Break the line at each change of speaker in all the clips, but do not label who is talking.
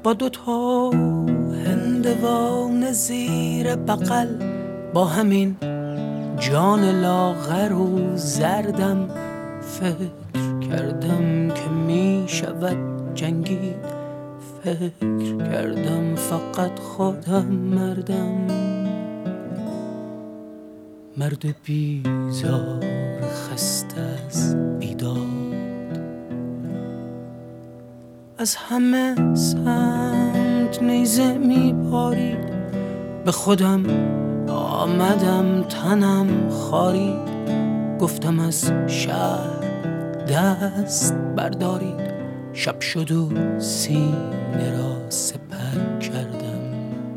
با دوتا هندوان زیر بغل، با همین جان لاغر و زردم، فکر کردم که می شود جنگید، فکر کردم فقط خودم مردم، مرد بیزار خسته از بیداد، از همه سمت نیزه می بارید، به خودم آمدم تنم خارید، گفتم از شهر دست بردارید، شب شد و سینه را سپر کردم،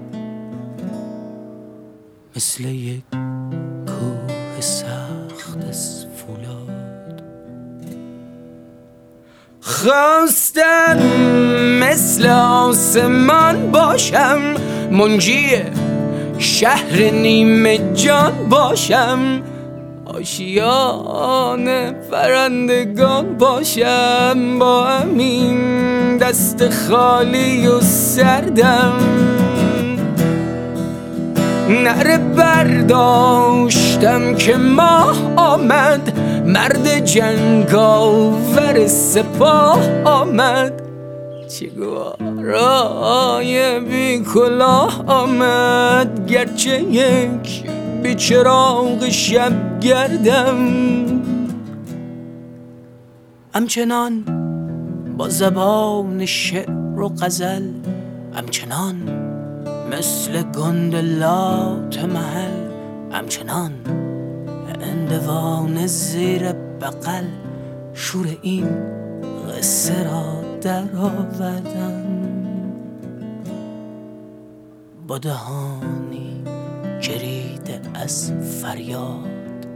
مثل یک کوه سخت از فولاد. خواستم مثل آسمان باشم، منجی شهر نیمه جان باشم، آشیان پرندگان باشم، با همین دست خالی و سردم، نعره برداشتم که ماه آمد، مرد جنگاور سپاه آمد، چگوارای بی کلاه آمد، گرچه یک بی چراغ شب گردم، همچنان با زبان شعر و غزل، همچنان مثل گندلات محل، همچنان هندوان زیر بغل، شور این قصه را در آوردم، با دهانی جریده از فریاد،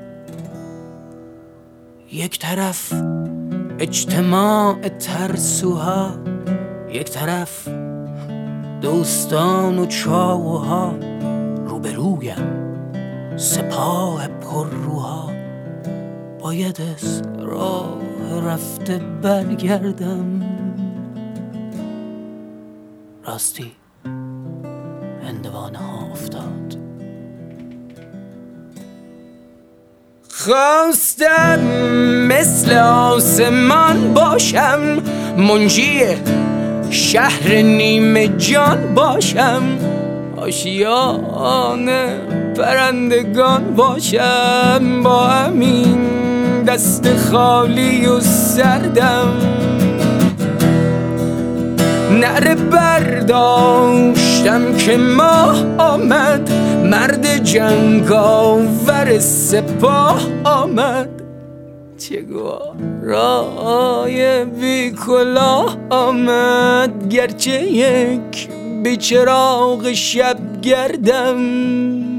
یک طرف اجتماع ترسوها، یک طرف دوستان و چاوها، روبرویم سپاه پرروها، باید از راه رفته برگردم، راستی هندوانه ها افتاد. خواستم مثل آسمان باشم، منجی شهر نیمه جان باشم، آشیان پرندگان باشم، با همین دست خالی و سردم، نعره برداشتم که ماه آمد، مرد جنگاور سپاه آمد، چگوارای بی کلاه آمد، گرچه یک بی چراغ شب گردم،